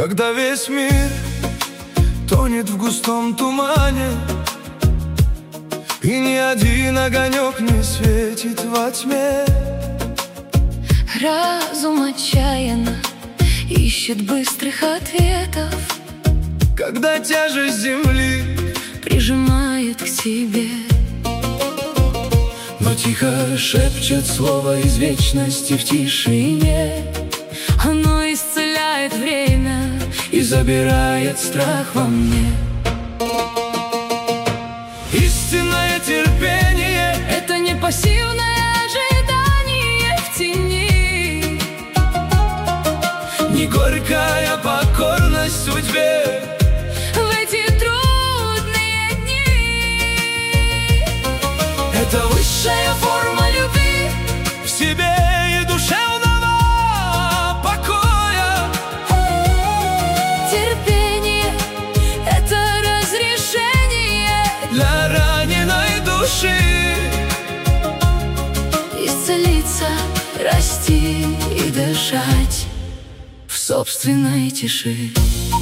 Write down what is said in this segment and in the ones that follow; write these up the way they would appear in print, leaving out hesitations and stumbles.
Когда весь мир тонет в густом тумане, и ни один огонек не светит во тьме. Разум отчаянно ищет быстрых ответов, когда тяжесть земли прижимает к себе. Но тихо шепчет слово из вечности в тишине. Оно исцеляет время и забирает страх во мне. Истинное терпение — это не пассивное ожидание в тени, не горькая покорность судьбе в эти трудные дни. Это высшая форма любви в себе и душевного покоя. Терпение — это разрешение для раненой души исцелиться, расти и дышать в собственной тиши.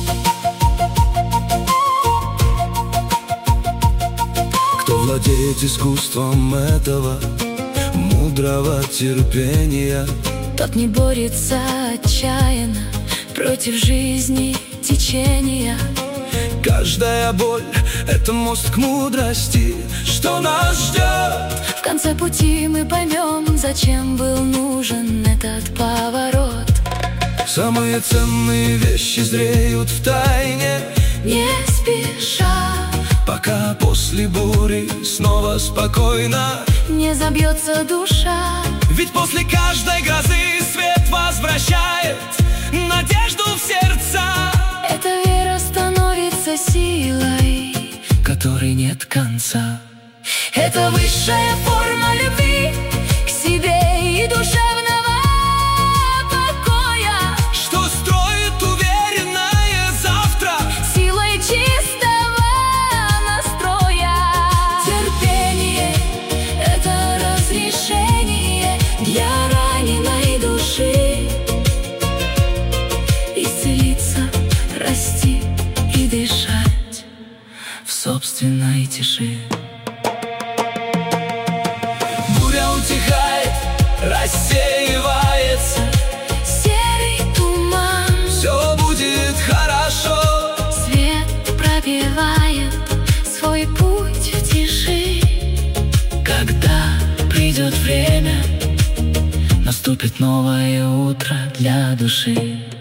Кто владеет искусством этого мудрого терпения, тот не борется отчаянно против жизни течения. Каждая боль — это мост к мудрости, что нас ждет. В конце пути мы поймем, зачем был нужен этот поворот. Самые ценные вещи зреют в тайне, не спеша, пока после бури снова спокойно не забьется душа. Ведь после каждой грозы свет возвращает надежду в сердца. Эта вера становится силой, которой нет конца. это высшая форма любви к себе и душевного покоя, что строит уверенное завтра силой чистого настроя. Терпение — это разрешение для раненой души исцелиться, расти и дышать в собственной тиши. Буря утихает, рассеивается, Серый туман, все будет хорошо. свет пробивает свой путь в тиши. Когда придет время, наступит новое утро для души.